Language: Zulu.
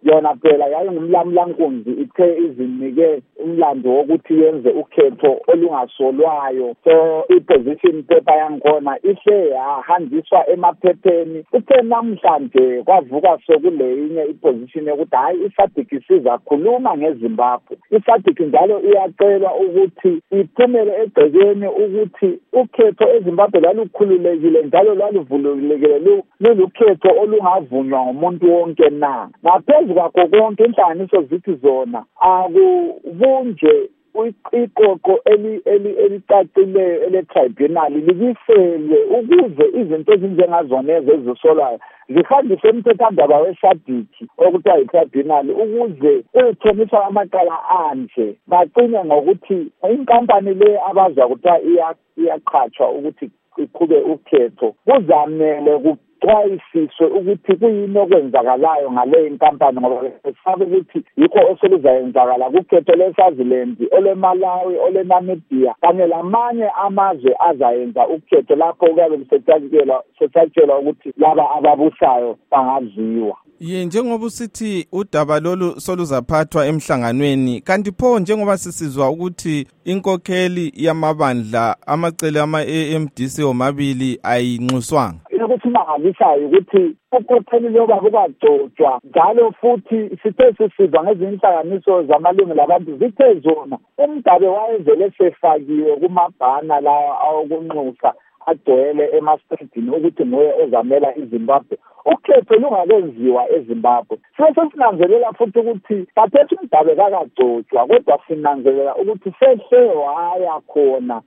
yona phela yayingumlamulankunzi ithe izinike umlando wokuthi yenze ukhetho olungasolwayo. So i-position paper yankhona ihle yahanjiswa emaphepheni. Uthe namhlanje kwavuka sokuleyinye i-position yokuthi hayi iSADC isizakhuluma ngeZimbabwe. iSADC njalo iyacelwa ukuthi iphumele egcekeni ukuthi ukhetho eZimbabwe lwalukhululekile njalo lwaluvulekile lulukhetho olungavunywa ngumuntu wonke na. Ngaphezu kwakho konke inhlanganiso zithi zona akubunjwe iqoqo elicacileyo ele-tribunal libiselwe ukuze izinto ezinjengazonezo ezisolwayo zihanjiswe emthethwandaba weSADC okuthiwa yi-tribunal ukuze kuyothoniswa amacala anje bacine ngokuthi inkampani le abazwa kuthiwa iyaqhatshwa ukuthi iqhube ukhetho kuzamele kuxwayisiswe ukuthi kuyini okwenzakalayo ngale inkampani ngoba besabe ukuthi yikho oseluzayenzakala kukhetho leSwaziland, oleMalawi, oleNamibia kanye lamanye amazwe azayenza ukhetho lapho kuyabe kusethatshelwa ukuthi laba ababusayo bangaziwa. Njengoba usithi udaba lolu soluzaphathwa emhlanganweni, kanti pho njengoba sisizwa ukuthi inkokheli yamabandla amacele ama-AMDC omabili ayinxuswanga. Ukuthi mangalisayo ukuthi ukhokheli loba kubagcotshwa njalo futhi sithe sisizwa ngezinye inhlanganiso zamalungelo abantu zithe zona umdabe wayevele sefakiwe kumabhana lawa awokunxusa agcwele emastridini ukuthi nguye ozamela iZimbabwe. Ukhetho lungakenziwa eZimbabwe. Sinanzelela futhi ukuthi bathethe umdabe kakagcotshwa kodwa sinanzelela ukuthi sehle waya khona